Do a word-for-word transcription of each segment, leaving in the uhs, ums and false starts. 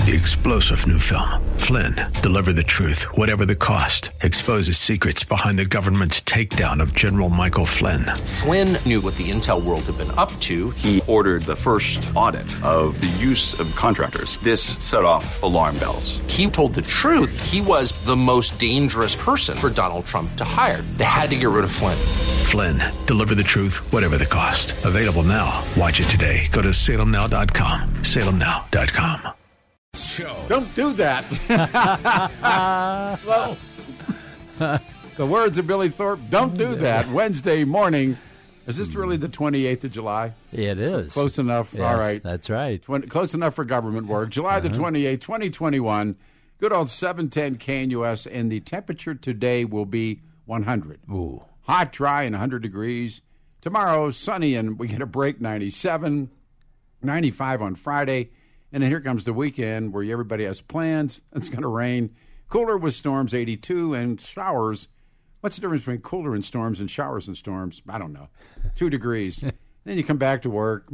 The explosive new film, Flynn, deliver the truth, whatever the cost, exposes secrets behind the government's takedown of General Michael Flynn. Flynn knew what the intel world had been up to. He ordered the first audit of the use of contractors. This set off alarm bells. He told the truth. He was the most dangerous person for Donald Trump to hire. They had to get rid of Flynn. Flynn, deliver the truth, whatever the cost. Available now. Watch it today. Go to salem now dot com. salem now dot com. Show. Don't do that. Well, the words of Billy Thorpe, don't do that. Wednesday morning. Is this really the twenty-eighth of July? It is. Close enough. Yes, all right. That's right. Twen- close enough for government work. July uh-huh. the twenty-eighth, twenty twenty-one. Good old seven ten K N U S. And the temperature today will be one hundred. Ooh. Hot, dry, and one hundred degrees. Tomorrow, sunny, and we get a break, ninety-seven. ninety-five on Friday. And then here comes the weekend where everybody has plans. It's going to rain. Cooler with storms, eighty-two, and showers. What's the difference between cooler and storms and showers and storms? I don't know. Two degrees. Then you come back to work.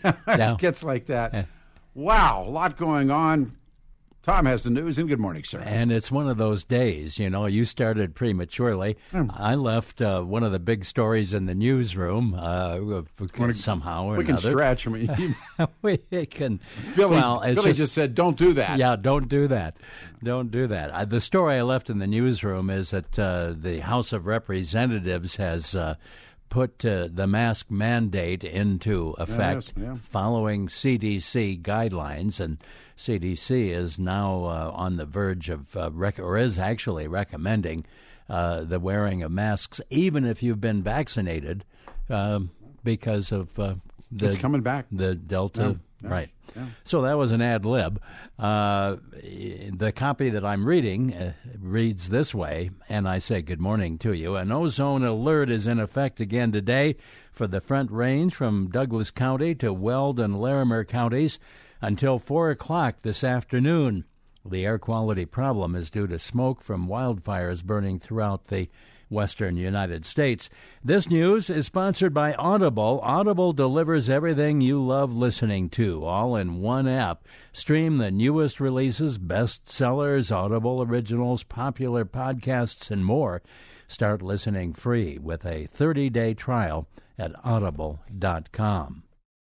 It gets like that. Yeah. Wow, a lot going on. Tom has the news, and good morning, sir. And it's one of those days, you know, you started prematurely. Mm. I left uh, one of the big stories in the newsroom uh, somehow or we another. We can stretch. I mean, we can. Billy, well, Billy just, just said, don't do that. Yeah, don't do that. Don't do that. Uh, the story I left in the newsroom is that uh, the House of Representatives has uh, put uh, the mask mandate into effect yes, yeah. following C D C guidelines, and C D C is now uh, on the verge of, uh, rec- or is actually recommending uh, the wearing of masks, even if you've been vaccinated, uh, because of uh, the it's coming back. The Delta, yeah, right? Yeah. So that was an ad lib. Uh, the copy that I'm reading uh, reads this way, and I say good morning to you. An ozone alert is in effect again today for the Front Range from Douglas County to Weld and Larimer counties until four o'clock this afternoon. The air quality problem is due to smoke from wildfires burning throughout the western United States. This news is sponsored by Audible. Audible delivers everything you love listening to, all in one app. Stream the newest releases, bestsellers, Audible originals, popular podcasts, and more. Start listening free with a thirty-day trial at audible dot com.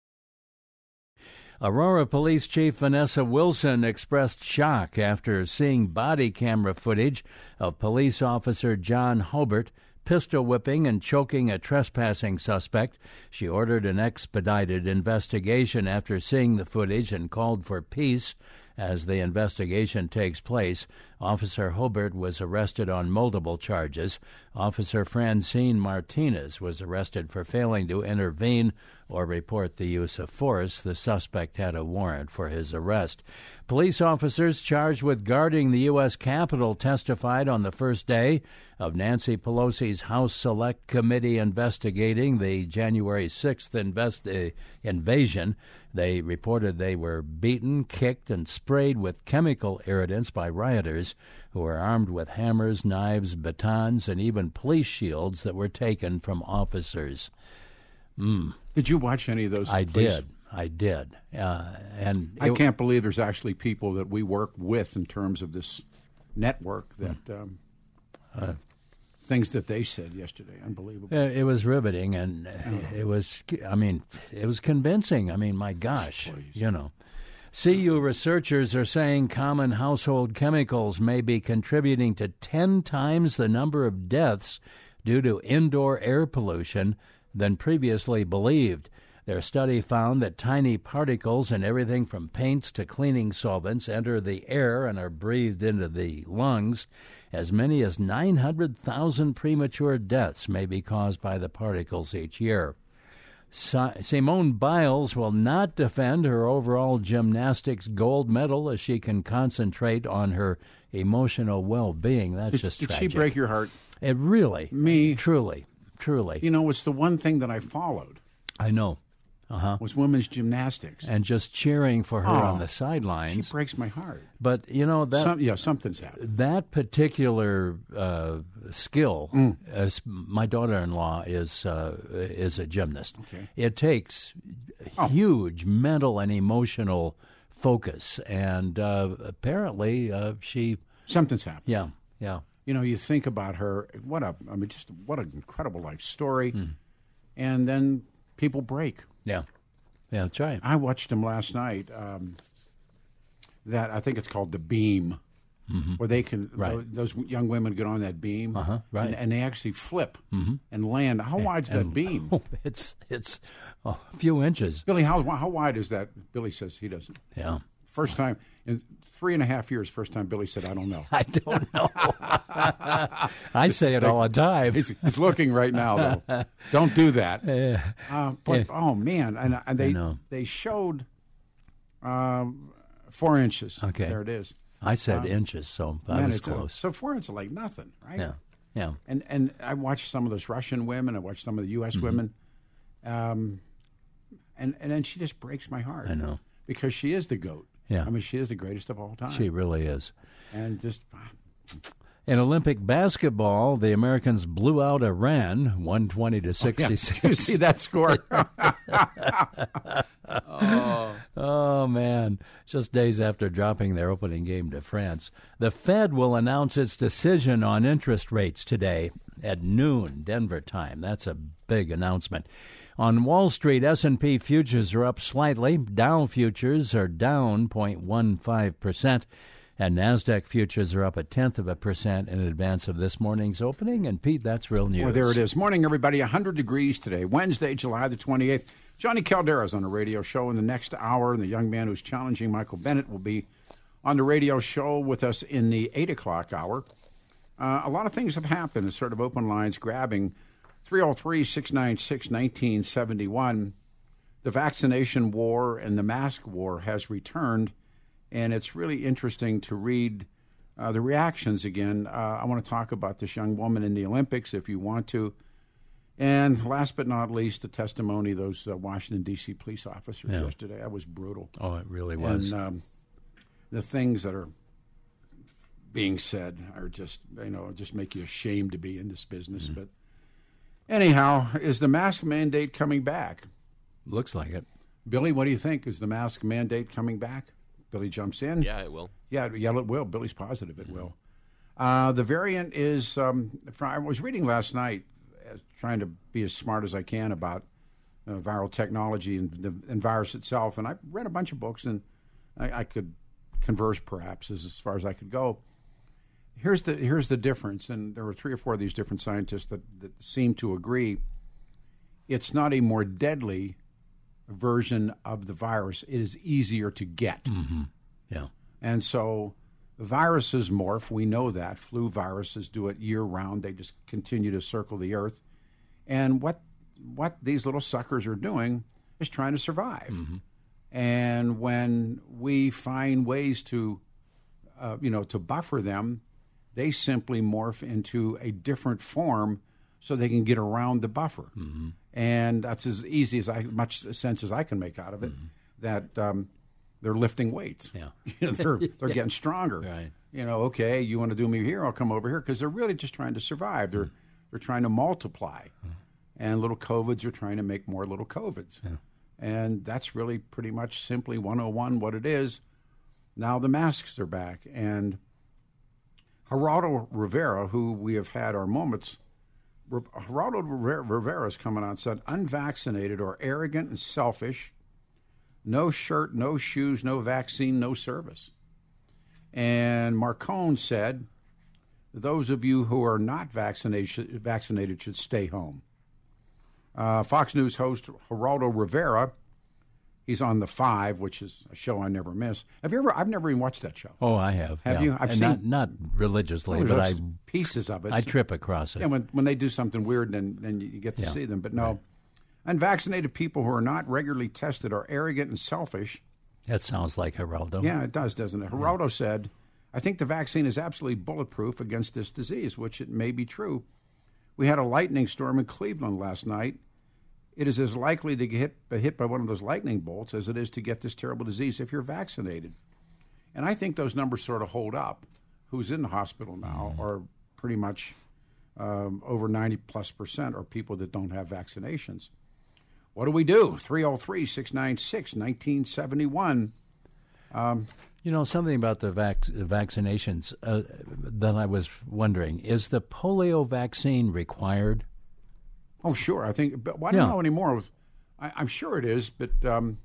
Aurora Police Chief Vanessa Wilson expressed shock after seeing body camera footage of police officer John Hobart pistol whipping and choking a trespassing suspect. She ordered an expedited investigation after seeing the footage and called for peace as the investigation takes place. Officer Hobart was arrested on multiple charges. Officer Francine Martinez was arrested for failing to intervene or report the use of force. The suspect had a warrant for his arrest. Police officers charged with guarding the U S Capitol testified on the first day of Nancy Pelosi's House Select Committee investigating the January sixth invest- uh, invasion. They reported they were beaten, kicked, and sprayed with chemical irritants by rioters who were armed with hammers, knives, batons, and even police shields that were taken from officers. Mm. Did you watch any of those? I police? did. I did. Uh, and I it, can't believe there's actually people that we work with in terms of this network that mm. um, uh, things that they said yesterday. Unbelievable. It was riveting, and oh. it was, I mean, it was convincing. I mean, my gosh, Please. you know. C U researchers are saying common household chemicals may be contributing to ten times the number of deaths due to indoor air pollution than previously believed. Their study found that tiny particles in everything from paints to cleaning solvents enter the air and are breathed into the lungs. As many as nine hundred thousand premature deaths may be caused by the particles each year. Si- Simone Biles will not defend her overall gymnastics gold medal as she can concentrate on her emotional well-being. That's did, just did tragic. she break your heart? It really. Me? Truly. Truly. You know, it's the one thing that I followed. I know. Uh-huh. Was women's gymnastics. And just cheering for her oh, on the sidelines. She breaks my heart. But, you know, that Some, yeah, something's happened. That particular uh, skill, mm. as my daughter-in-law is uh, is a gymnast. Okay. It takes oh. huge mental and emotional focus. And uh, apparently uh, she... Something's happened. Yeah, yeah. You know, you think about her, what a, I mean, just what an incredible life story. Mm. And then people break. Yeah, yeah, that's right. I watched him last night. Um, that, I think it's called The Beam. Mm-hmm. Where they can, right. those young women get on that beam, uh-huh, right. and, and they actually flip mm-hmm. and land. How and, wide's that and, beam? Oh, it's it's a few inches. Billy, how how wide is that? Billy says he doesn't. Yeah. First time in three and a half years. First time Billy said, "I don't know." I don't know. I say it all the time. He's, he's looking right now, though. Don't do that. Uh, but oh man, and, and they they showed um, four inches. Okay, there it is. I said um, inches, so I man, was it's close. A, so four inches, like nothing, right? Yeah, yeah. And and I watched some of those Russian women. I watched some of the U S Mm-hmm. women, um, and and then she just breaks my heart. I know, because she is the GOAT. Yeah, I mean, she is the greatest of all time. She really is. And just in Olympic basketball, the Americans blew out Iran, one twenty to sixty-six. Oh, yeah. You see that score? oh. oh, man. Just days after dropping their opening game to France. The Fed will announce its decision on interest rates today at noon, Denver time. That's a big announcement. On Wall Street, S and P futures are up slightly. Dow futures are down zero point one five percent. And NASDAQ futures are up a tenth of a percent in advance of this morning's opening. And, Pete, that's real news. Well, there it is. Morning, everybody. one hundred degrees today, Wednesday, July the twenty-eighth. Johnny Caldera's on a radio show in the next hour, and the young man who's challenging Michael Bennett will be on the radio show with us in the eight o'clock hour. Uh, a lot of things have happened. It's sort of open lines grabbing. three oh three, six nine six, nineteen seventy-one. The vaccination war and the mask war has returned. And it's really interesting to read uh, the reactions again. Uh, I want to talk about this young woman in the Olympics, if you want to. And last but not least, the testimony of those uh, Washington, D C police officers yeah. yesterday. That was brutal. Oh, it really was. And um, the things that are being said are just, you know, just make you ashamed to be in this business. Mm-hmm. But anyhow, is the mask mandate coming back? Looks like it. Billy, what do you think? Is the mask mandate coming back? Billy jumps in. Yeah, it will. Yeah, yeah, it will. Billy's positive it mm-hmm. will. Uh, the variant is, um, I was reading last night, uh, trying to be as smart as I can about uh, viral technology and the and virus itself, and I read a bunch of books, and I, I could converse perhaps as, as far as I could go. Here's the here's the difference, and there were three or four of these different scientists that, that seem to agree. It's not a more deadly version of the virus. It is easier to get. Mm-hmm. Yeah. And so viruses morph. We know that. Flu viruses do it year-round. They just continue to circle the earth. And what what these little suckers are doing is trying to survive. Mm-hmm. And when we find ways to, uh, you know, to buffer them, they simply morph into a different form so they can get around the buffer. Mm-hmm. And that's as easy as I, much sense as I can make out of it, mm-hmm. that um, they're lifting weights. Yeah. they're they're yeah. getting stronger. Right. You know, okay, you want to do me here, I'll come over here, because they're really just trying to survive. They're, mm-hmm. they're trying to multiply. Mm-hmm. And little COVIDs are trying to make more little COVIDs. Yeah. And that's really pretty much simply one oh one what it is. Now the masks are back. And Geraldo Rivera, who we have had our moments, Geraldo Rivera is coming on and said, unvaccinated or arrogant and selfish, no shirt, no shoes, no vaccine, no service. And Marcone said, those of you who are not vaccinated should, vaccinated should stay home. Uh, Fox News host Geraldo Rivera, he's on The Five, which is a show I never miss. Have you ever? I've never even watched that show. Oh, I have. Have yeah. you? I've and seen not, not religiously, oh, but I pieces of it. I trip across it. Yeah, when when they do something weird, then then you get to yeah. see them. But no, right. unvaccinated people who are not regularly tested are arrogant and selfish. That sounds like Geraldo. Yeah, it does, doesn't it? Geraldo yeah. said, "I think the vaccine is absolutely bulletproof against this disease," which it may be true. We had a lightning storm in Cleveland last night. It is as likely to get hit, hit by one of those lightning bolts as it is to get this terrible disease if you're vaccinated. And I think those numbers sort of hold up. Who's in the hospital now mm. are pretty much um, over ninety plus percent are people that don't have vaccinations. What do we do? three oh three, six nine six, nineteen seventy-one. Um, You know, something about the vac- vaccinations uh, that I was wondering, is the polio vaccine required? oh, sure. I think, but well, I don't Yeah. know anymore. I, I'm sure it is, but um,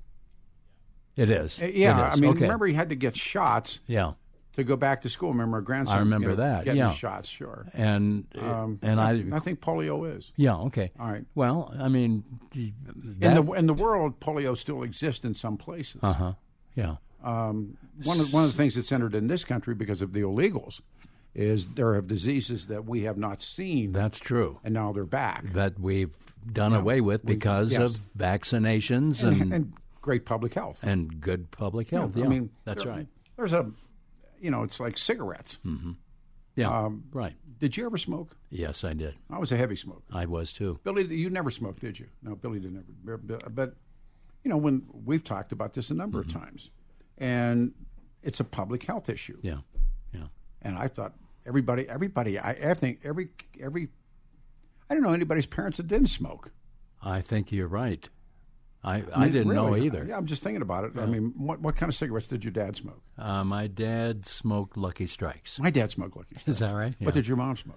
It is. Uh, Yeah, It is. I mean, Okay. remember he had to get shots Yeah. to go back to school. Remember, our grandson. I remember you know, that, Getting yeah. his shots, sure. And Um, and I, I think polio is. yeah, okay. All right. Well, I mean, In the in the world, polio still exists in some places. uh huh. Yeah. Um, one of one of the things that's entered in this country because of the illegals is there are diseases that we have not seen, That's true. and now they're back. That we've done away with because yes. of vaccinations and, and, and great public health. and good public health. Yeah, I mean, that's there- right. There's a, you know, it's like cigarettes. Yeah, um, right. Did you ever smoke? Yes, I did. I was a heavy smoker. I was too. Billy, you never smoked, did you? No, Billy did never. But you know, when we've talked about this a number Mm-hmm. of times, and it's a public health issue. Yeah, yeah. And I thought everybody, everybody, I, I think every every, I don't know anybody's parents that didn't smoke. I think you're right. I I, didn't know Really? either. Yeah, I'm just thinking about it. I mean, what what kind of cigarettes did your dad smoke? Uh, my dad smoked Lucky Strikes. My dad smoked Lucky Strikes. Is that right? What did your mom smoke?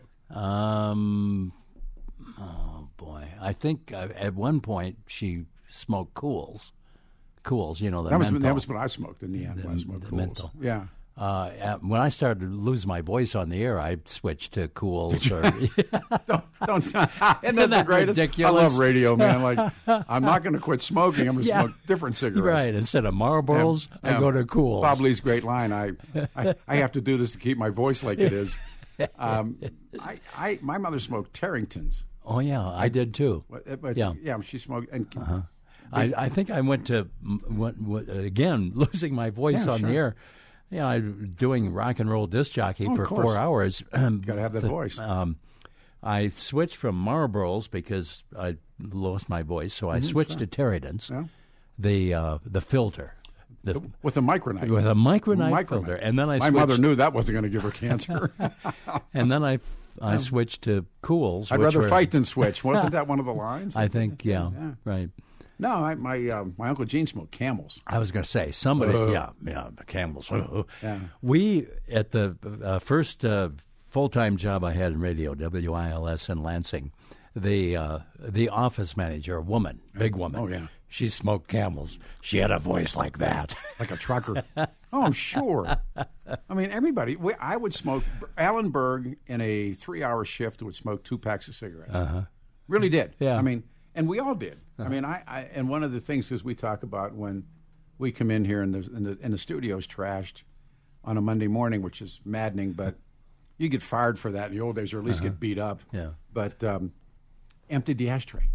Um, oh boy, I think uh, at one point she smoked Cools. Cools, you know the That was menthol. that was what I smoked in the end. when I smoked the Cools. menthol. Yeah. Uh, at- when I started to lose my voice on the air, I switched to Cools. Or, Don't, don't isn't that the that greatest? ridiculous? I love radio, man. Like, I'm not going to quit smoking. I'm going to Yeah. smoke different cigarettes. right, instead of Marlboros, I Yeah. go to Cools. Bob Lee's great line. I, I, I have to do this to keep my voice like it is. Um, I, I, my mother smoked Tarringtons. Oh yeah, I did too. But, but Yeah. yeah, she smoked. And I, I think I went to m- what, what, again losing my voice Yeah, on sure. the air. Yeah, I doing rock and roll disc jockey Oh, of for course. four hours. got to have that voice. Um, I switched from Marlboros because I lost my voice, so I switched to Tarringtons. Mm-hmm, Yeah. The uh, the filter, the, with a micronite. with a micronite, Micronite. filter, and then I my switched, mother knew that wasn't going to give her cancer. and then I I switched to Cools. I'd which rather were- fight than switch. Wasn't that one of the lines? I think, yeah, Yeah. right. no, I, my uh, my uncle Gene smoked Camels. I was going to say somebody, Uh. yeah, yeah, the Camels. Uh. Yeah. We at the uh, first uh, full time job I had in radio, W I L S in Lansing, the uh, the office manager, a woman, big woman. Oh, yeah. She smoked Camels. She had a voice like that. Like a trucker. Oh, I'm sure. I mean, everybody. We, I would smoke. Alan Berg in a three-hour shift would smoke two packs of cigarettes. Uh-huh. Really did. Yeah. I mean, and we all did. I mean, I, I and one of the things is we talk about when we come in here and the and the, and the studio's trashed on a Monday morning, which is maddening. But you get fired for that in the old days, or at least get beat up. Yeah. But um, emptied the ashtray.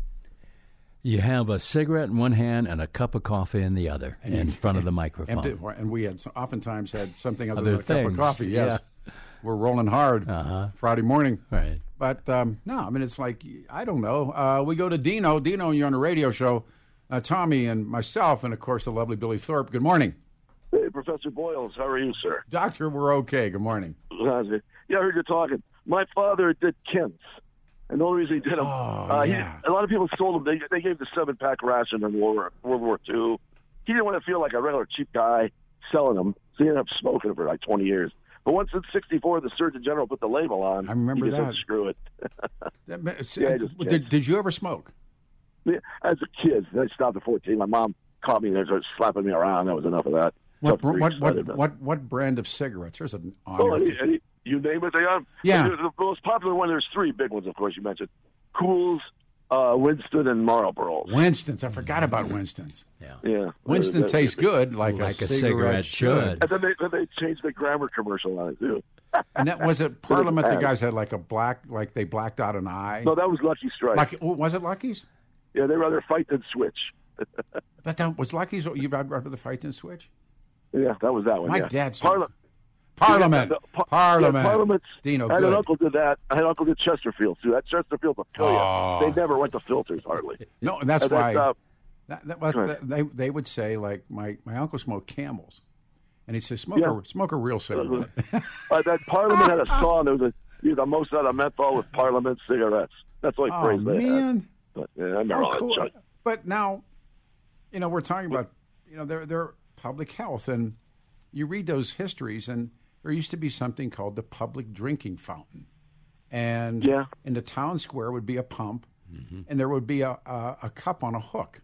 You have a cigarette in one hand and a cup of coffee in the other, in front of the microphone. Empty, and we had oftentimes had something other, Other than a cup of things, coffee. Yes, we're rolling hard Uh-huh. Friday morning. Right. But um, no, I mean it's like I don't know. Uh, we go to Dino. Dino, and you're on a radio show. Uh, Tommy and myself, and of course the lovely Billy Thorpe. Good morning, Hey, Professor Boyles, how are you, sir? Doctor. We're okay. Good morning. Yeah, I heard you talking. My father did Kents, and the only reason he did them, Oh, uh, yeah. he, a lot of people sold them. They, they gave the seven pack ration in World War, World War Two. He didn't want to feel like a regular cheap guy selling them, so he ended up smoking for like twenty years. But once in sixty-four, the Surgeon General put the label on. I remember he just that. said, Screw it. That- but- Yeah, I just- did, did you ever smoke? As a kid, I stopped at fourteen. My mom caught me there, started slapping me around. That was enough of that. What Tough what freaks, what but- what, what brand of cigarettes? There's an on Oh, here. any, any, you name it, they are. Yeah. The, the most popular one, there's three big ones, of course, you mentioned. Cools, uh, Winston, and Marlboro. Winston's. I forgot about Winston's. Yeah. Yeah. Winston Uh, tastes good, like, Like a, a cigarette should. And then they, then they changed the grammar commercial on it, too. And that was it. Parliament. The bad. guys had like a black, like they blacked out an eye. No, that was Lucky Strike. Lucky, oh, was it Lucky's? Yeah, they rather fight than switch. But that was Lucky's. You'd rather fight than switch. Yeah, that was that one. My yeah. dad's Parla- Parliament. Yeah, the- par- Parliament. Yeah, Parliament's. Dino, I had an good. uncle did that. I had an uncle did Chesterfield too. That Chesterfield will kill Oh. you. They never went to filters hardly. No, and that's And why uh, that, that was, Go ahead. they they would say like my, my uncle smoked Camels, and he'd say smoke Yeah. a smoke a real cigarette. uh, that Parliament had a song. There was a you the most out of menthol with Parliament cigarettes. That's like Oh phrase they had. man, But yeah, I remember how all that cool! junk. But now, you know, we're talking about you know they're they're public health, and you read those histories, and there used to be something called the public drinking fountain. And yeah. in the town square would be a pump, mm-hmm. and there would be a, a, a cup on a hook.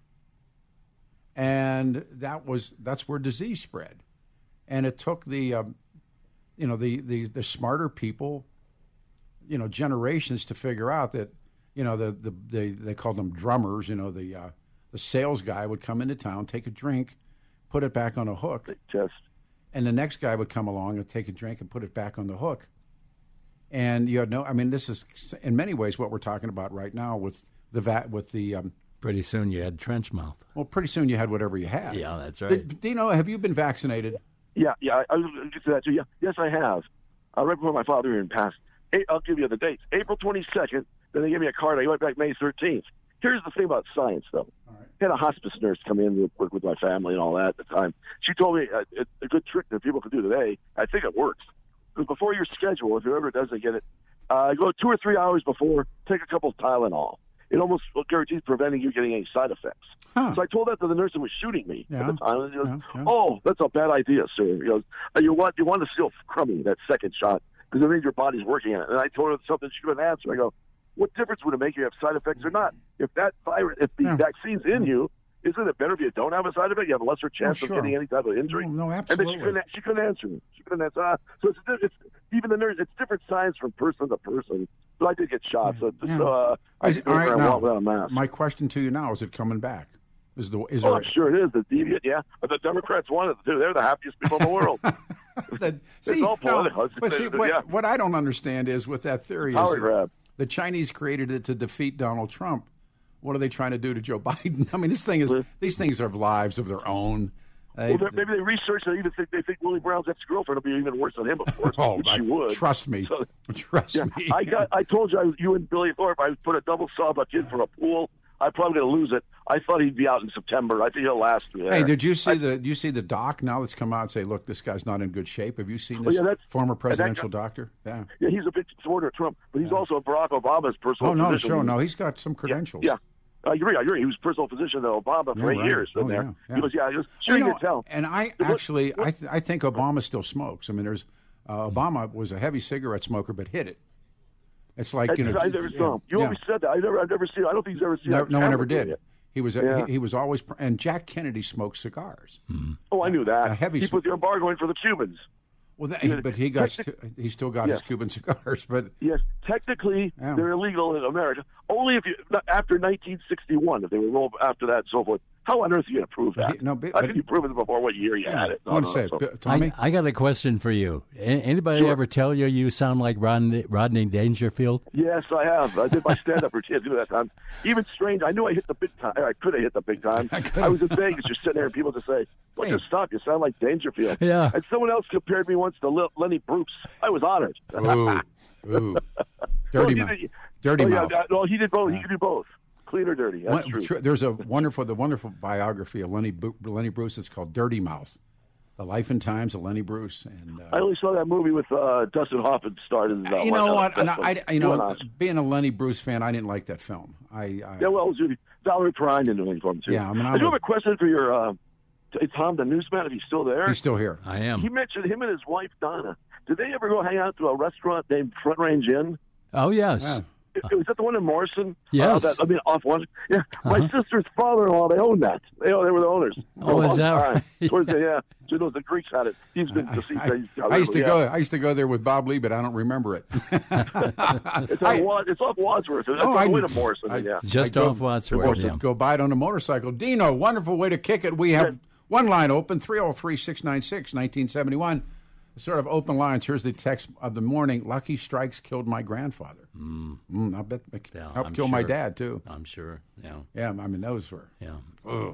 And that was that's where disease spread. And it took the, um, you know, the, the, the smarter people, you know, generations to figure out that, you know, the, the they, they called them drummers, you know, the uh, the sales guy would come into town, take a drink, put it back on a hook. Just. And the next guy would come along and take a drink and put it back on the hook. And you had no, I mean, this is in many ways what we're talking about right now with the vat, with the. Um, pretty soon you had trench mouth. Well, pretty soon you had whatever you had. Yeah, that's right. Did, Dino, have you been vaccinated? Yeah, yeah, I, I was going to get to that too. Yeah, yes, I have. Uh, right before my father even passed. Hey, I'll give you the dates. April twenty-second. Then they gave me a card. I went back May thirteenth. Here's the thing about science, though. All right. I had a hospice nurse come in to work with my family and all that at the time. She told me uh, it, a good trick that people can do today. I think it works. Because before your schedule, if whoever doesn't get it, uh, go two or three hours before, take a couple of Tylenol. It almost guarantees preventing you getting any side effects. Huh. So I told that to the nurse who was shooting me yeah. at the time. And he goes, yeah, yeah. "Oh, that's a bad idea, sir." He goes, "You want you want to feel crummy that second shot because it means your body's working on it." And I told her something she couldn't answer. I go, "What difference would it make if you have side effects or not? If that virus, if the yeah. vaccine's in you, isn't it better if you don't have a side effect? You have a lesser chance oh, sure. of getting any type of injury." No, no absolutely. And then she couldn't, she couldn't answer me. She couldn't answer. Uh, so it's, it's even the nurse. It's different science from person to person. But I did get shot. So it's, yeah. uh, I is, all right, now, without a mask. my question to you now: is it coming back? Is the is oh, there? I'm sure it is. The deviant, yeah. But the Democrats wanted it too. They're the happiest people in the world. the, it's see, all political. No, but see, what, yeah. what I don't understand is with that theory Power is grab. The Chinese created it to defeat Donald Trump. What are they trying to do to Joe Biden? I mean, this thing is these things have lives of their own. They, well, maybe they research and even think they think Willie Brown's ex-girlfriend will be even worse than him, of course. oh, which I, she would. Trust me. So, trust yeah, me. I got. I told you, I was, you and Billy Thorpe. I put a double sawbuck in for a pool. I'm probably going to lose it. I thought he'd be out in September. I think he'll last through there. Hey, did you see I, the? Did you see the doc now that's come out and say, look, this guy's not in good shape? Have you seen this oh, yeah, former presidential guy, doctor? Yeah. Yeah, he's a big supporter of Trump, but he's yeah. also Barack Obama's personal. Oh no, physician. sure, no, he's got some credentials. Yeah. yeah. I agree. I agree. He was personal physician to Obama for yeah, eight right. years. Oh, there. Yeah, yeah. He was, yeah, he was, sure you you know, can tell. And I what, actually, what, I, th- I think Obama still smokes. I mean, there's uh, Obama was a heavy cigarette smoker, but hit it. It's like you know. I never yeah, saw him. You yeah. always said that. I never. I've never seen. I don't think he's ever seen. No, that no one ever doing did. it. He was a, Yeah. he, he was always and Jack Kennedy smoked cigars. Mm-hmm. Oh, I knew that. A heavy he sm- put the embargo in for the Cubans. Well, that, but he got he still got yeah. his Cuban cigars. But yes, technically yeah. they're illegal in America. Only if you after nineteen sixty-one, if they were rolled after that and so forth. How on earth are you going to prove that? He, no, but, How can you prove it before what year you yeah, had it? I want to no, say, so. B- Tommy. I, I got a question for you. A- anybody Sure. ever tell you you sound like Rodney, Rodney Dangerfield? Yes, I have. I did my stand-up routine too that time. Even strange. I knew I hit the big time. I could have hit the big time. I, I was in Vegas. You're sitting there, and people just say, "Look, Hey. just stop. You sound like Dangerfield." Yeah. And someone else compared me once to L- Lenny Bruce. I was honored. Ooh, ooh, dirty No, mouth, he did- dirty oh, yeah, mouth. yeah, no, he did both. He could do both. Clean or dirty. That's One- true. tr- There's a wonderful, the wonderful biography of Lenny Bu- Lenny Bruce. It's called Dirty Mouth: The Life and Times of Lenny Bruce. And uh, I only saw that movie with uh, Dustin Hoffman starred in. Uh, you know one, what? uh, And I, I, you know, one being a Lenny Bruce fan, I didn't like that film. I, I Yeah, well, it was Valerie Perrine did anything for him too. Yeah, I mean, I I'm do a- have a question for your uh, t- Tom, the newsman, if he's still there. he's still here. I am. He mentioned him and his wife Donna. Did they ever go hang out to a restaurant named Front Range Inn? Oh, yes. Yeah. It- Was that the one in Morrison? Yes. Uh, that, I mean, off one. Yeah. My Uh-huh. sister's father-in-law, they owned that. They, they were the owners. for Oh, a is long that time. right? Towards the, yeah. So those, the Greeks had it. He's been deceased. I, I used to yeah. go. I used to go there with Bob Lee, but I don't remember it. It's, I- on, Wa- it's off Wadsworth. It's Oh, on I- the way to Morrison. I- yeah. Just I go- off Wadsworth. Let's Yeah. go buy it on a motorcycle. Dino, wonderful way to kick it. We have one line open, three oh three, six nine six, nineteen seventy-one. Sort of open lines. Here's the text of the morning. Lucky strikes killed my grandfather. Mm. Mm, I bet it Yeah, helped I'm kill my sure. dad, too. I'm sure. Yeah. Yeah, I mean, those were. Yeah. Ugh.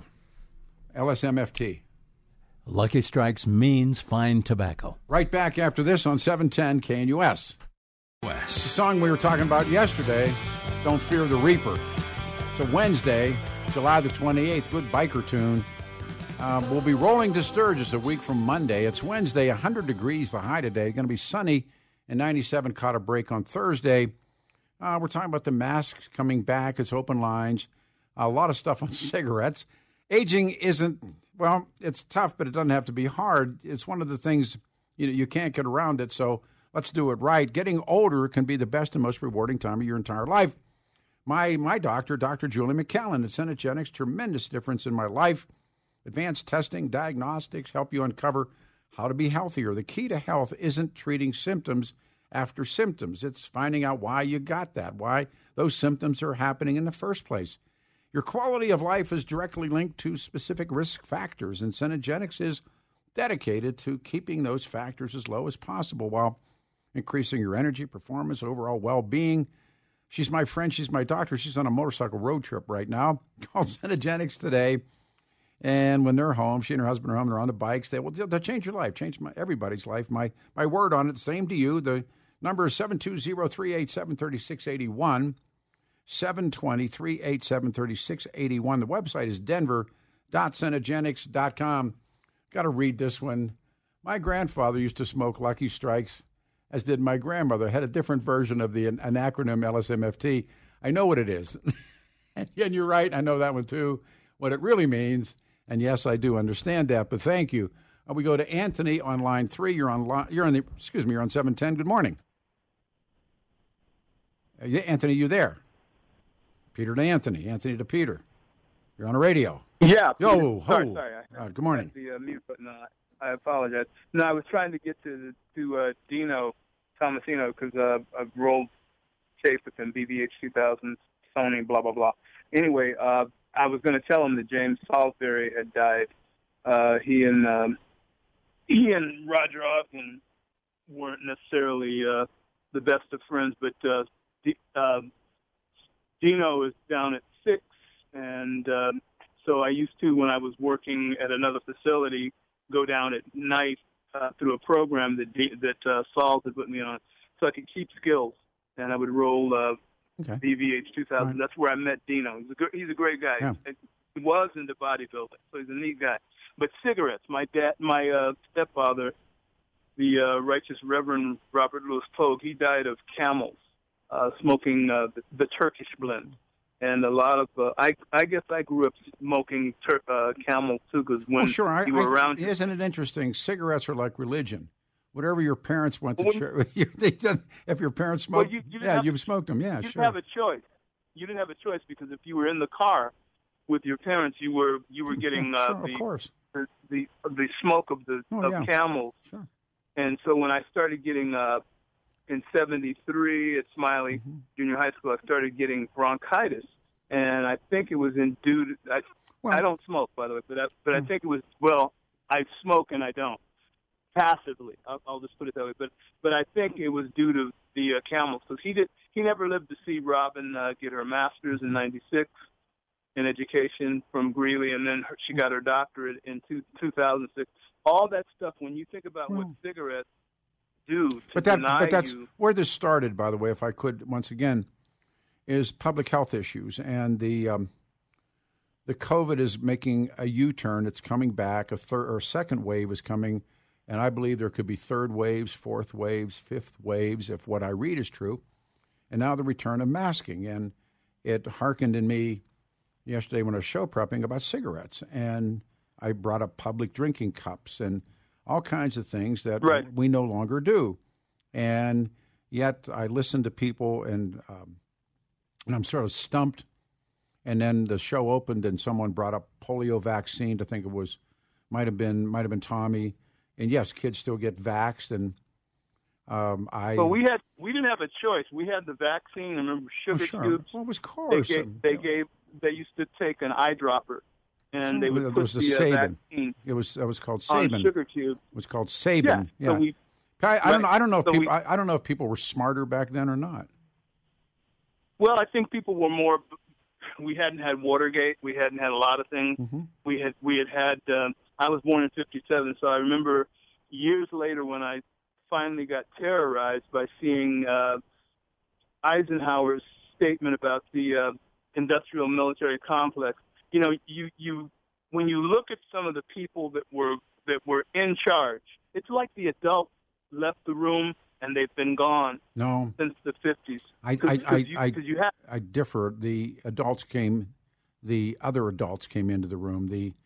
L S M F T. Lucky Strikes means fine tobacco. Right back after this on seven ten K N U S. The song we were talking about yesterday, Don't Fear the Reaper. It's a Wednesday, July the twenty-eighth. Good biker tune. Uh, we'll be rolling to Sturgis a week from Monday. It's Wednesday, one hundred degrees the high today. Going to be sunny, and ninety-seven caught a break on Thursday. Uh, we're talking about the masks coming back. It's open lines. A lot of stuff on cigarettes. Aging isn't Well, it's tough, but it doesn't have to be hard. It's one of the things, you know, you can't get around it, so let's do it right. Getting older can be the best and most rewarding time of your entire life. My my doctor, Doctor Julie McCallan at Cenegenics, tremendous difference in my life. Advanced testing, diagnostics help you uncover how to be healthier. The key to health isn't treating symptoms after symptoms. It's finding out why you got that, why those symptoms are happening in the first place. Your quality of life is directly linked to specific risk factors, and Cenegenics is dedicated to keeping those factors as low as possible while increasing your energy, performance, overall well-being. She's my friend. She's my doctor. She's on a motorcycle road trip right now. Call Cenegenics today. And when they're home, she and her husband are home, they're on the bikes. They will they'll change your life, change my, everybody's life. My my word on it, same to you. The number is seven two zero, three eight seven, three six eight one. seven two zero, three eight seven, three six eight one. The website is denver dot cenegenics dot com. Got to read this one. My grandfather used to smoke Lucky Strikes, as did my grandmother. Had a different version of the an, an acronym L S M F T. I know what it is. And you're right. I know that one, too, what it really means. And, yes, I do understand that, but thank you. Uh, we go to Anthony on line three. You're on, line, you're on the, excuse me, you're on seven ten. Good morning. Uh, yeah, Anthony, you there? Peter to Anthony, Anthony to Peter. You're on the radio. Yeah. Yo, ho. Sorry, sorry. I, uh, good morning. The uh, mute button. Uh, I apologize. No, I was trying to get to to uh, Dino Tomasino because uh, I've rolled tape with him, B V H two thousand, Sony, blah, blah, blah. Anyway, uh, I was going to tell him that James Salisbury had died. Uh, he and um, he and Roger Ogden weren't necessarily uh, the best of friends, but uh, D- uh, Dino is down at six, and uh, so I used to, when I was working at another facility, go down at night uh, through a program that D- that uh, Saul had put me on, so I could keep skills, and I would roll uh, okay. B V H two thousand. Right. That's where I met Dino. He's a, gr- he's a great guy. Yeah. He was into bodybuilding, so he's a neat guy. But cigarettes, my dad, my uh, stepfather, the uh, righteous Reverend Robert Louis Pogue, he died of Camels, uh, smoking uh, the, the Turkish blend. And a lot of, uh, I I guess I grew up smoking tur- uh, Camel too, because when oh, sure. I, you were I, around. Isn't it interesting? Cigarettes are like religion. Whatever your parents went to well, church, if your parents smoked, well, you, you yeah, have, you've smoked them, yeah, you sure. You didn't have a choice. You didn't have a choice because if you were in the car with your parents, you were you were getting uh, sure, the, of course. the the the smoke of the oh, of yeah. Camels. Sure. And so when I started getting uh, in seventy-three at Smiley mm-hmm. Junior High School, I started getting bronchitis, and I think it was in due to, I, well, I don't smoke, by the way, but I, but mm-hmm. I think it was well, I smoke and I don't passively. I'll, I'll just put it that way. But but I think it was due to the uh, Camels, because he did he never lived to see Robin uh, get her master's in ninety-six in education from Greeley, and then her, she got her doctorate in two, two thousand six. All that stuff, when you think about well, what cigarettes do to but that, deny but that's you. Where this started, by the way, if I could, once again, is public health issues. And the um, the COVID is making a U-turn. It's coming back. A third or a second wave is coming. And I believe there could be third waves, fourth waves, fifth waves, if what I read is true. And now the return of masking. And it hearkened in me yesterday when I was show prepping about cigarettes. And I brought up public drinking cups and all kinds of things that right. we no longer do. And yet I listened to people, and, um, and I'm sort of stumped. And then the show opened, and someone brought up polio vaccine. To think it was might have been might have been Tommy. And yes, kids still get vaxxed, and um, I. Well, we had we didn't have a choice. We had the vaccine. I remember sugar oh, sure. cubes. Well, it was course. They gave, they gave. They used to take an eyedropper, and sure. they would it put was the, the uh, Sabin. vaccine. It was it was called on Sabin. sugar cubes. It was called Sabin. Yeah. yeah. So we, I, I right. don't know. I don't know if so people. we, I, I don't know if people were smarter back then or not. Well, I think people were more. We hadn't had Watergate. We hadn't had a lot of things. Mm-hmm. We had we had had. Um, I was born in fifty-seven, so I remember years later when I finally got terrorized by seeing uh, Eisenhower's statement about the uh, industrial military complex. You know, you you when you look at some of the people that were that were in charge, it's like the adults left the room and they've been gone no. since the fifties. I Cause, I cause I, you, I, you have, I differ. The adults came, the other adults came into the room. The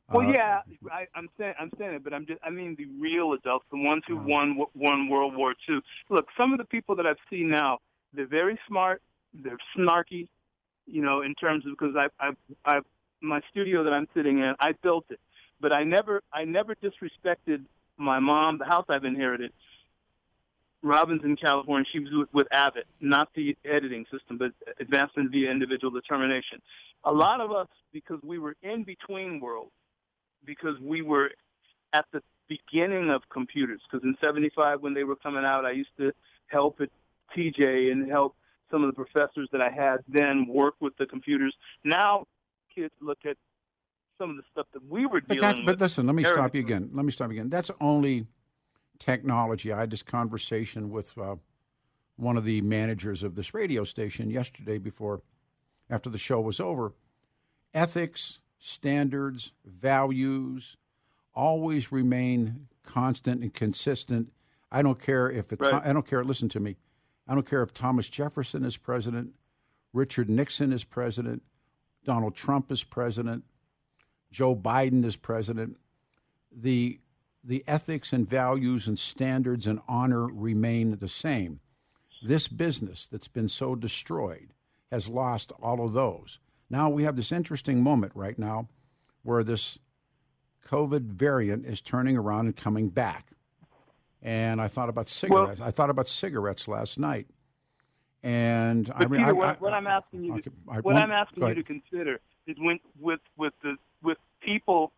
Well, Uh, yeah, I, I'm saying I'm saying it, but I'm just I mean the real adults, the ones who won won World War Two. Look, some of the people that I've seen now, they're very smart, they're snarky, you know, in terms of because I I I my studio that I'm sitting in, I built it, but I never I never disrespected my mom, the house I've inherited. Robin's in California. She was with, with Abbott, not the editing system, but advancement via individual determination. A lot of us, because we were in between worlds, because we were at the beginning of computers, because in seventy-five when they were coming out, I used to help at T J and help some of the professors that I had then work with the computers. Now kids look at some of the stuff that we were But, dealing that, with. but listen, let me Very stop you different. again. Let me stop you again. That's only technology. I had this conversation with uh, one of the managers of this radio station yesterday before, after the show was over. Ethics, standards, values always remain constant and consistent. I don't care if it, Right. I don't care. Listen to me. I don't care if Thomas Jefferson is president, Richard Nixon is president, Donald Trump is president, Joe Biden is president. The the ethics and values and standards and honor remain the same. This business that's been so destroyed has lost all of those. Now we have this interesting moment right now where this COVID variant is turning around and coming back. And I thought about cigarettes. Well, I thought about cigarettes last night. And But I mean, Peter, I, what, I, what I'm asking you, okay, to, I what won't- I'm asking go you ahead. to consider is when with with the with people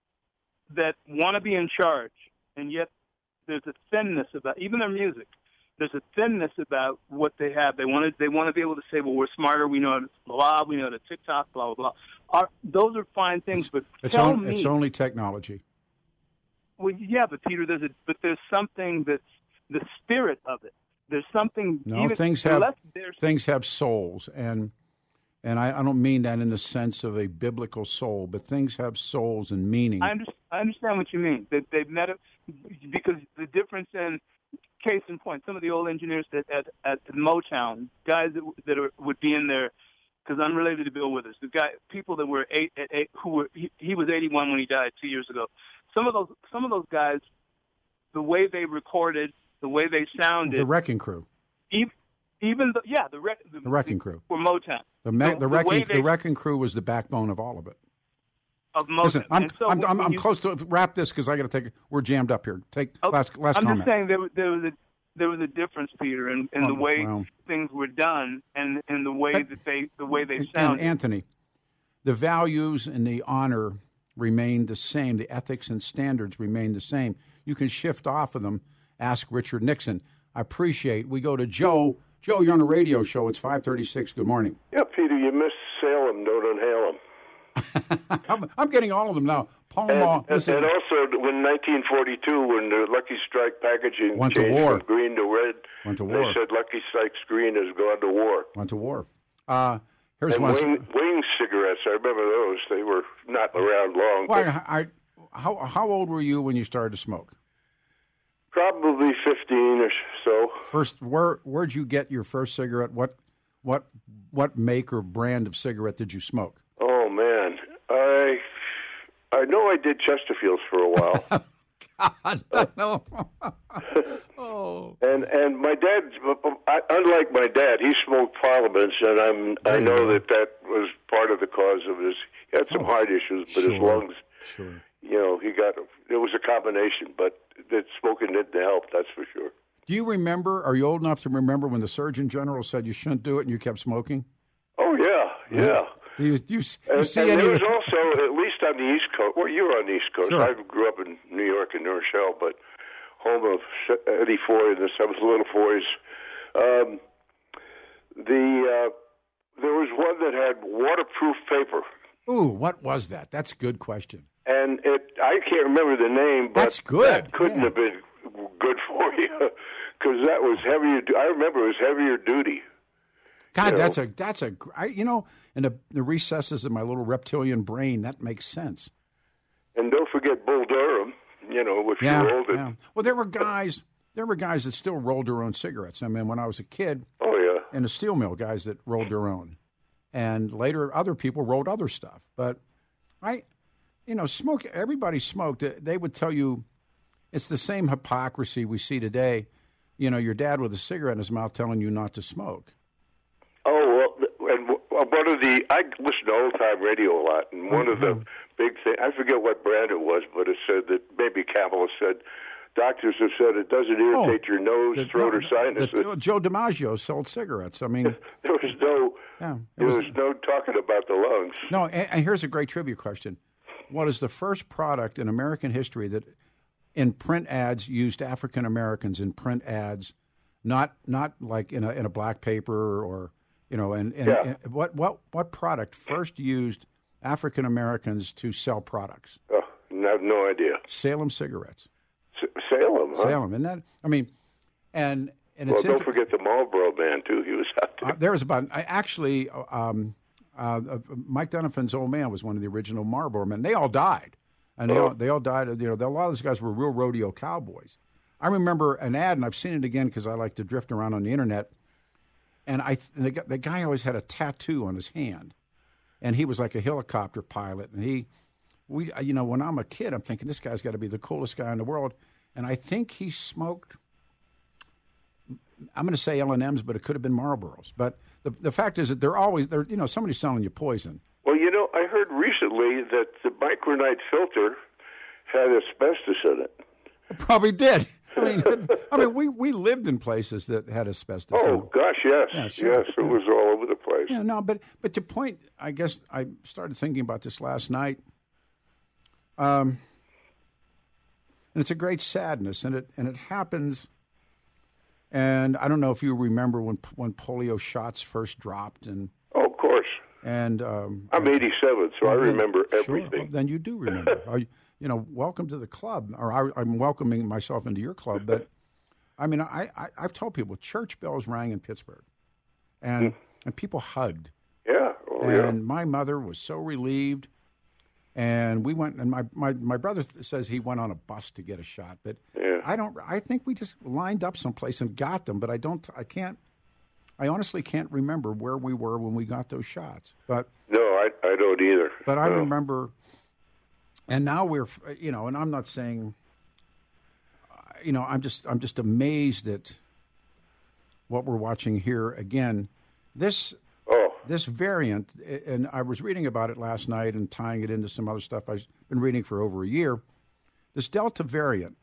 that want to be in charge, and yet there's a thinness about even their music. There's a thinness about what they have. They want to they want to be able to say, well, we're smarter. We know how to blah. We know how to TikTok. Blah blah blah. Are, those are fine things, but It's, tell on, me. it's only technology. Well, yeah, but Peter, there's a but there's something that's the spirit of it. There's something. No, even, things have unless there's things have souls, and and I, I don't mean that in the sense of a biblical soul, but things have souls and meaning. I, under, I understand what you mean. They, they've met it because the difference in case in point, some of the old engineers at at, at Motown, guys that, that are, would be in there, because unrelated to Bill Withers, the guy, people that were eight, at eight who were he, he was eighty-one when he died two years ago. Some of those some of those guys, the way they recorded, the way they sounded, the Wrecking Crew, even, even the, yeah, the, rec, the the Wrecking Crew, for Motown. the me, the, the Wrecking way they, the Wrecking Crew was the backbone of all of it. Of Motown. Listen, I'm And so I'm, when- I'm, when I'm you- close to wrap this because I got to take. We're jammed up here. Take Okay, last last I'm comment. just saying there, was- there was a there was a difference, Peter, in, in Oh, the way well. things were done and in the way But- that they the way they And sounded. Anthony, the values and the honor remain the same. The ethics and standards remain the same. You can shift off of them. Ask Richard Nixon. I appreciate. We go to Joe. Joe, you're on a radio show. It's five thirty-six. Good morning. Yeah, Peter, you missed Salem. Don't inhale them. I'm, I'm getting all of them now. Paul And, Mall. and, Listen, and also, when nineteen forty-two, when the Lucky Strike packaging Went to changed war. from green to red, Went to they war. said Lucky Strike's green has gone to war. went to war. Uh, here's And one. Wing, Wing cigarettes, I remember those. They were not around long. Why, but I, how how old were you when you started to smoke? probably fifteen or so. First, where where'd you get your first cigarette? What what what make or brand of cigarette did you smoke? Oh, man. I I know I did Chesterfields for a while. God, no. oh. And and my dad, unlike my dad, he smoked Parliaments, and I'm I There you know go. that that was part of the cause of his. He had some Oh, heart issues, but sure, his lungs, sure. you know, he got. It was a combination, but that smoking didn't help. That's for sure. Do you remember? Are you old enough to remember when the Surgeon General said you shouldn't do it, and you kept smoking? Oh yeah, yeah. Do you, do you, you And, see and any? there was also, at least on the East Coast. Well, you were on the East Coast. Sure. I grew up in New York and New Rochelle, but home of Eddie Foy and the Seven Little Foys. Um, the uh, there was one that had waterproof paper, Ooh, what was that? That's a good question. and it I can't remember the name, but That's good, that couldn't yeah. have been good for you because that was heavier. I remember it was heavier duty. God, You that's know. a that's a gr- I, you know, in the, the recesses of my little reptilian brain, that makes sense. And don't forget Bull Durham. You know, if Yeah, you're older. yeah. Well, there were guys, there were guys that still rolled their own cigarettes. I mean, when I was a kid, Oh yeah. in a steel mill, guys that rolled their own, and later other people rolled other stuff. But I, you know, smoke. Everybody smoked. They would tell you it's the same hypocrisy we see today. You know, your dad with a cigarette in his mouth telling you not to smoke. Oh, well, and one of the, I listen to old-time radio a lot, and one mm-hmm. of the big things, I forget what brand it was, but it said that, maybe Camel said, doctors have said it doesn't irritate oh, your nose, the, throat, or sinuses. The, Joe DiMaggio sold cigarettes. I mean, there was no, yeah, there was, was no talking about the lungs. No, and, and here's a great trivia question. What is the first product in American history that in print ads used African Americans in print ads, not not like in a in a black paper or you know, and, and, yeah. and what what what product first used African Americans to sell products? Oh, I have no idea. Salem cigarettes. S- Salem, huh? Salem, and that I mean, and and well, it's don't inter- forget the Marlboro man too. He was out there. Uh, there was about I actually. Um, uh, uh, Mike Donovan's old man was one of the original Marlboro men. They all died. And they, oh. all, they all died. You know, a lot of those guys were real rodeo cowboys. I remember an ad, and I've seen it again because I like to drift around on the internet. And I, and the, the guy always had a tattoo on his hand, and he was like a helicopter pilot. And he, we, you know, when I'm a kid, I'm thinking this guy's got to be the coolest guy in the world. And I think he smoked. I'm going to say L and M's, but it could have been Marlboros. But the the fact is that they're always they're you know somebody's selling you poison. Well, you know, I heard recently that the Micronite filter had asbestos in it. It probably did. I mean, I mean, we, we lived in places that had asbestos. Oh in them. gosh, yes, yeah, sure. yes, it yeah. was all over the place. Yeah, no, but but to point, I guess I started thinking about this last night. Um, and it's a great sadness, and it and it happens. And I don't know if you remember when when polio shots first dropped, and oh, of course. And um, I'm eighty-seven, so I remember sure, everything. Well, then you do remember. Are you, you know, welcome to the club, or I, I'm welcoming myself into your club. But I mean, I, I I've told people church bells rang in Pittsburgh, and and people hugged. Yeah, oh, and yeah. my mother was so relieved. And we went, and my, my, my brother th- says he went on a bus to get a shot, but yeah. I don't. I think we just lined up someplace and got them, but I don't. I can't. I honestly can't remember where we were when we got those shots. But no, I I don't either. But I no. remember, and now we're, you know, and I'm not saying, you know, I'm just I'm just amazed at what we're watching here again. This. Oh. This variant, and I was reading about it last night and tying it into some other stuff I've been reading for over a year. This Delta variant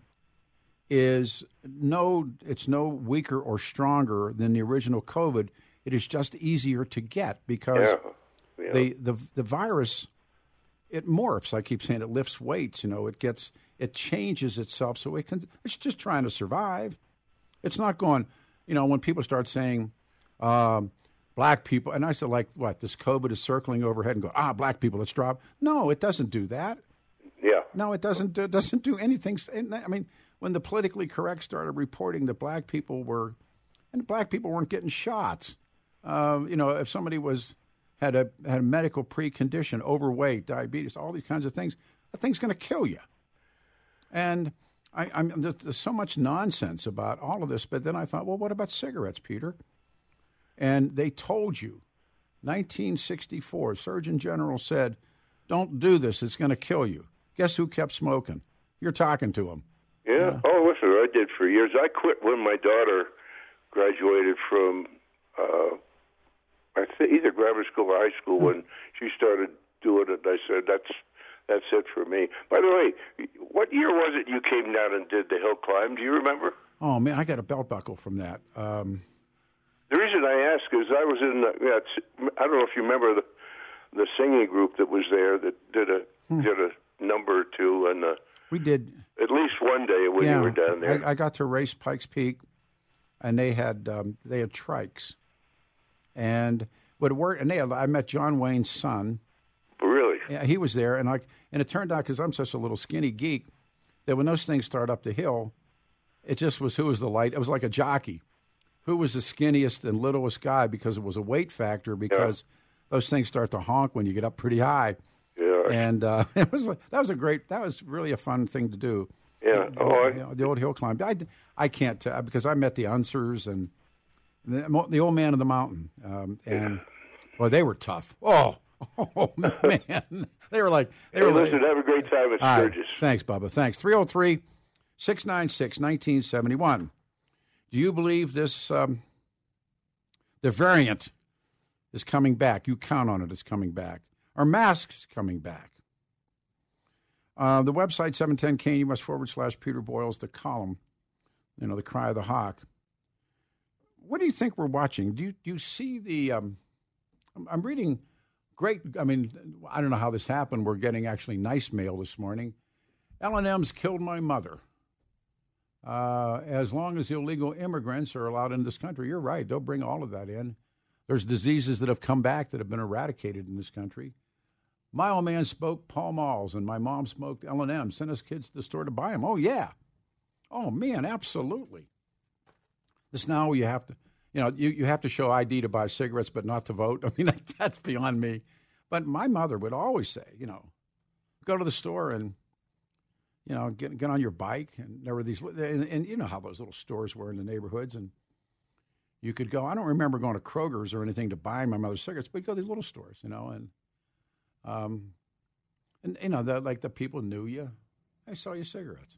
is no, it's no weaker or stronger than the original COVID. It is just easier to get because yeah. Yeah. the the the virus, it morphs. I keep saying it lifts weights. You know, it gets it changes itself so it can. It's just trying to survive. It's not going. You know, when people start saying. Um, Black people, and I said, like, what, this COVID is circling overhead and go, ah, black people, let's drop. No, it doesn't do that. Yeah. No, it doesn't do, doesn't do anything. I mean, when the politically correct started reporting that black people were, and black people weren't getting shots. Um, you know, if somebody was had a had a medical precondition, overweight, diabetes, all these kinds of things, that thing's going to kill you. And I, I'm there's, there's so much nonsense about all of this. But then I thought, well, what about cigarettes, Peter? And they told you, nineteen sixty-four, Surgeon General said, don't do this, it's going to kill you. Guess who kept smoking? You're talking to him. Yeah. yeah. Oh, listen, I did for years. I quit when my daughter graduated from, uh, I think either grammar school or high school, when she started doing it. I said, that's that's it for me. By the way, what year was it you came down and did the hill climb? Do you remember? Oh, man, I got a belt buckle from that. Um The reason I ask is I was in, the, yeah, I don't know if you remember the the singing group that was there that did a hmm. did a number or two, and uh, we did at least one day when yeah, you were down there. I, I got to race Pikes Peak, and they had um, they had trikes, and what worked. And they had, I met John Wayne's son. Really? Yeah, he was there, and like, and it turned out because I'm such a little skinny geek that when those things start up the hill, it just was who was the light. It was like a jockey. Who was the skinniest and littlest guy, because it was a weight factor, because yeah. those things start to honk when you get up pretty high. Yeah. And uh, it was like, that was a great, that was really a fun thing to do. Yeah. The, oh, old, I... you know, the old hill climb. I, I can't tell, because I met the Unsers and the, the old man of the mountain. Um, and, yeah. well, they were tough. Oh, Oh, man. They were like, they hey, were listen, like, have a great time at all right. Sturgis. Thanks, Bubba. Thanks. three oh three, six nine six, one nine seven one. Do you believe this, um, the variant is coming back? You count on it, it's coming back. Are masks coming back? Uh, the website, seven ten K N U S forward slash Peter Boyles, the column, you know, the cry of the hawk. What do you think we're watching? Do you, do you see the, um, I'm, I'm reading great, I mean, I don't know how this happened. We're getting actually nice mail this morning. L and M's killed my mother. Uh, as long as illegal immigrants are allowed in this country, you're right, they'll bring all of that in. There's diseases that have come back that have been eradicated in this country. My old man smoked Pall Malls, and my mom smoked L and M. Sent us kids to the store to buy them. Oh, yeah. Oh, man, absolutely. This now you have to, you know, you, you have to show I D to buy cigarettes, but not to vote. I mean, that, that's beyond me. But my mother would always say, you know, go to the store and, you know, get get on your bike. And there were these, and, and you know how those little stores were in the neighborhoods. And you could go, I don't remember going to Kroger's or anything to buy my mother's cigarettes, but you go to these little stores, you know, and, um, and you know, the, like the people knew you. I saw you cigarettes.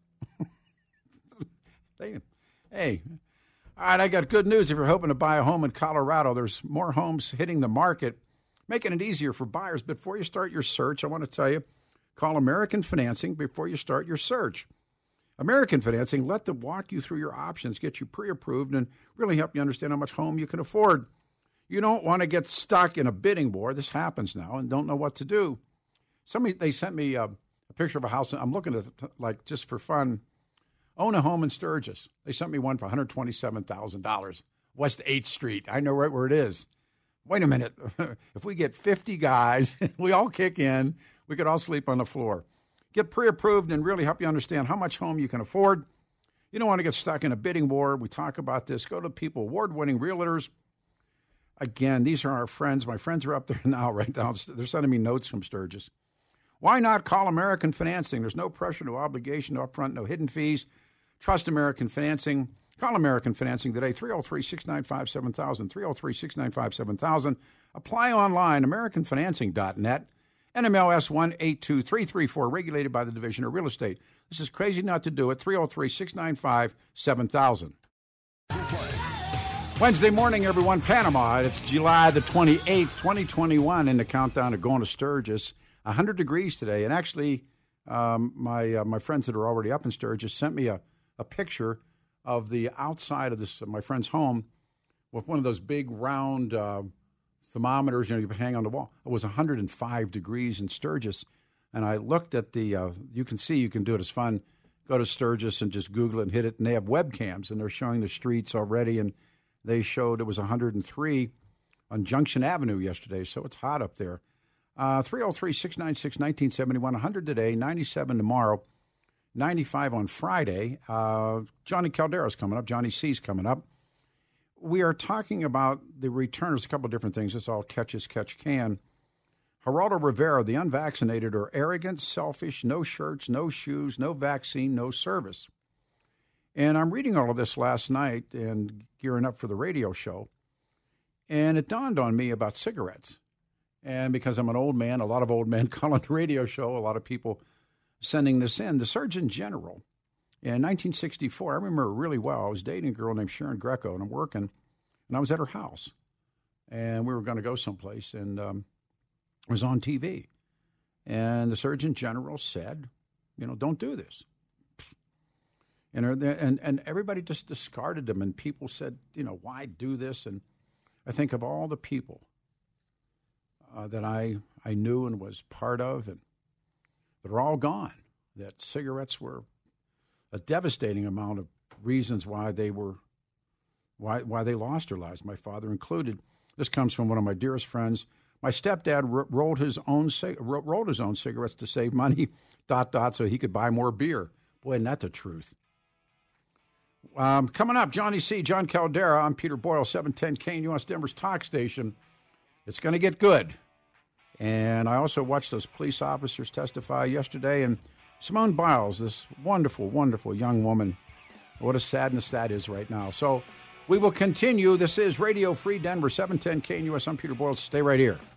they, hey, all right, I got good news. If you're hoping to buy a home in Colorado, there's more homes hitting the market, making it easier for buyers. Before you start your search, I want to tell you, call American Financing before you start your search. American Financing, let them walk you through your options, get you pre-approved, and really help you understand how much home you can afford. You don't want to get stuck in a bidding war. This happens now and don't know what to do. Somebody, they sent me a, a picture of a house. I'm looking at, like, just for fun, own a home in Sturgis. They sent me one for one hundred twenty-seven thousand dollars, West eighth Street. I know right where it is. Wait a minute. If we get fifty guys, we all kick in, we could all sleep on the floor. Get pre-approved and really help you understand how much home you can afford. You don't want to get stuck in a bidding war. We talk about this. Go to people, award-winning realtors. Again, these are our friends. My friends are up there now, right now. They're sending me notes from Sturgis. Why not call American Financing? There's no pressure, no obligation, no upfront, no hidden fees. Trust American Financing. Call American Financing today, three oh three, six nine five, seven thousand, three oh three, six nine five, seven thousand. Apply online, american financing dot net. N M L S one eight two three three four, regulated by the Division of Real Estate. This is crazy not to do it. three oh three, six nine five, seven thousand. Wednesday morning, everyone. Panama. It's July the twenty-eighth, twenty twenty-one, in the countdown of going to Sturgis. one hundred degrees today. And actually, um, my uh, my friends that are already up in Sturgis sent me a, a picture of the outside of this uh, my friend's home with one of those big round uh, thermometers, you know, you hang on the wall. It was one hundred five degrees in Sturgis. And I looked at the, uh, you can see, you can do it. It's fun. Go to Sturgis and just Google it and hit it. And they have webcams, and they're showing the streets already. And they showed it was one hundred three on Junction Avenue yesterday. So it's hot up there. Uh, three oh three, six nine six, one nine seven one, one hundred today, ninety-seven tomorrow, ninety-five on Friday. Uh, Johnny Caldero's coming up. Johnny C's coming up. We are talking about the return. There's a couple of different things. It's all catch as catch can. Geraldo Rivera, the unvaccinated are arrogant, selfish, no shirts, no shoes, no vaccine, no service. And I'm reading all of this last night and gearing up for the radio show. And it dawned on me about cigarettes. And because I'm an old man, a lot of old men calling the radio show, a lot of people sending this in. The Surgeon General, in nineteen sixty-four, I remember really well, I was dating a girl named Sharon Greco, and I'm working, and I was at her house. And we were going to go someplace, and um, it was on T V. And the Surgeon General said, you know, don't do this. And, and, and everybody just discarded them, and people said, you know, why do this? And I think of all the people Uh, that I, I knew and was part of, and they're all gone. That cigarettes were a devastating amount of reasons why they were, why why they lost their lives, my father included. This comes from one of my dearest friends. My stepdad ro- rolled his own ro- rolled his own cigarettes to save money, dot dot, so he could buy more beer. Boy, isn't that the truth? Um, coming up, Johnny C, John Caldera. I'm Peter Boyle, seven ten K N U S Denver's talk station. It's going to get good. And I also watched those police officers testify yesterday. And Simone Biles, this wonderful, wonderful young woman, what a sadness that is right now. So we will continue. This is Radio Free Denver, seven ten K N U S. I'm Peter Boyle. Stay right here.